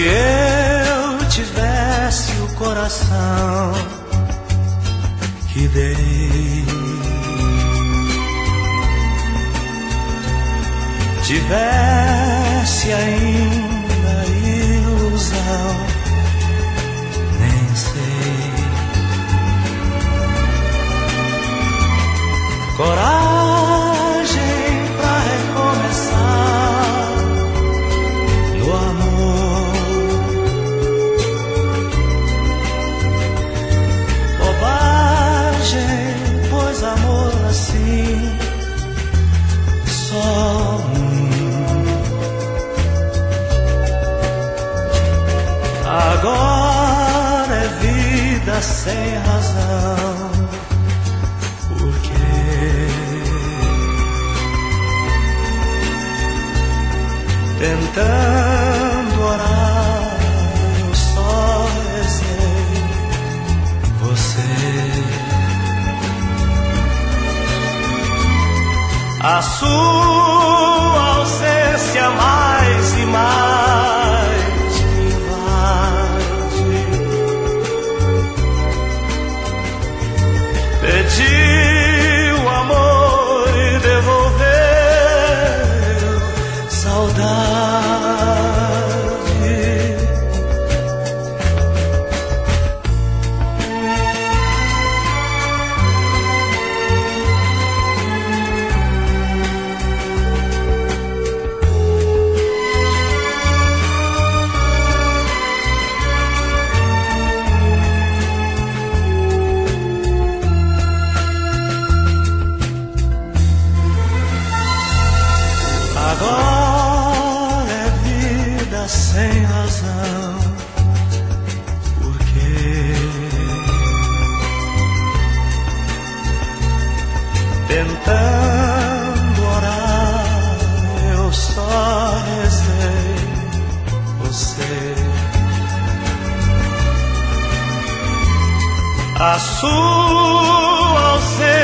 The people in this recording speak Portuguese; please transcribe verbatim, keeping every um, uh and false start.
eu tivesse o coração que dei, tivesse ainda ilusão, nem sei, coragem pra recomeçar no amor, bobagem, pois amor assim só um. Agora é vida sem razão, porque tentando orar eu só rezei você. A sua ausência mais e mais me invade. Pediu amor e devolveu saudade. Agora é vida sem razão, porque tentando orar eu só rezei você. A sua ausência